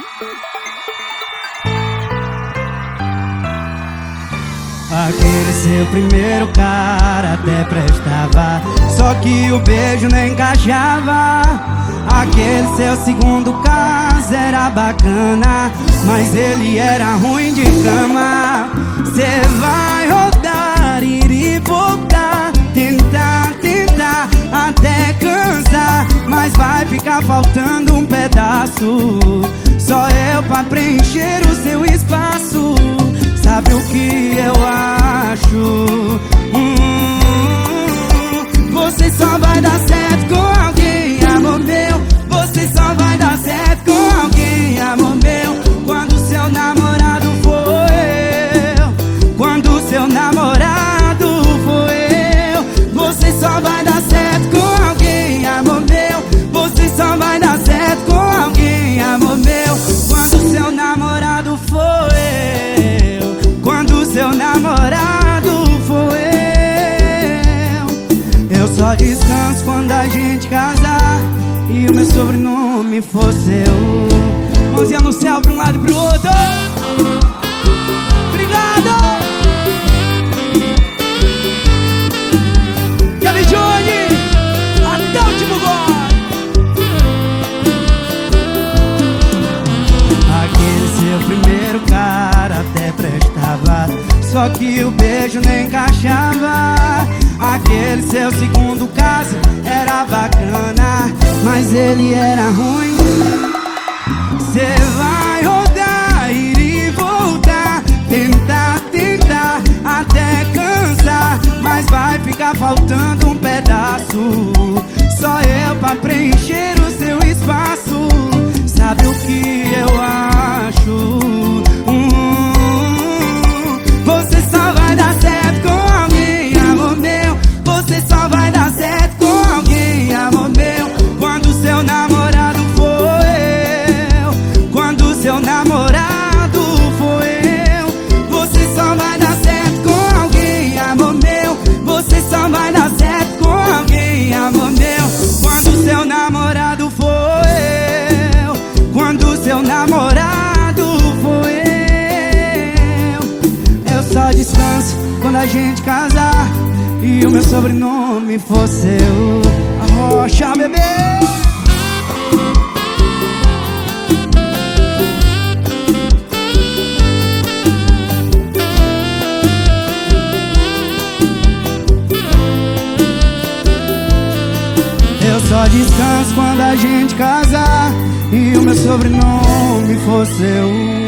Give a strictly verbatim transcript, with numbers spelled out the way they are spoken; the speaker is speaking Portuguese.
Aquele seu primeiro cara até prestava, só que o beijo não encaixava. Aquele seu segundo caso era bacana, mas ele era ruim de cama. Cê vai rodar, ir e voltar, tentar, tentar, até cansar, mas vai ficar faltando um pedaço. Só eu pra preencher o seu espaço. Sabe o que eu acho? Hum, você só vai dar certo com alguém, amor meu. Você só vai dar certo com alguém, amor meu. Quando seu namorado for eu, quando seu namorado for eu, você só vai dar certo com alguém, amor meu. Você só vai dar certo com alguém, amor meu. Quando seu namorado for eu, quando seu namorado for eu, eu só descanso quando a gente casar e o meu sobrenome for seu. Mãozinha no céu pra um lado e pro outro. Obrigado! Kelly Johnny, até o último gol. Aquele seu primeiro cara até prestava, só que o beijo nem encaixava. Aquele seu segundo caso era bacana, mas ele era ruim. Cê vai rodar, ir e voltar, tentar, tentar, até cansar, mas vai ficar faltando um pedaço. Só eu pra preencher o seu espaço. Sabe o que eu acho? Hum, você só vai dar certo com alguém, amor meu. Você só vai dar certo com alguém, amor meu. Quando seu namorado for eu, quando seu namorado for eu, você só vai dar certo com alguém, amor meu. Você só vai dar certo com alguém, amor meu. Quando seu namorado for eu, quando seu namorado for eu, eu só descanso quando a gente casar e o meu sobrenome for seu. Arrocha, bebê! Eu só descanso quando a gente casar e o meu sobrenome for seu.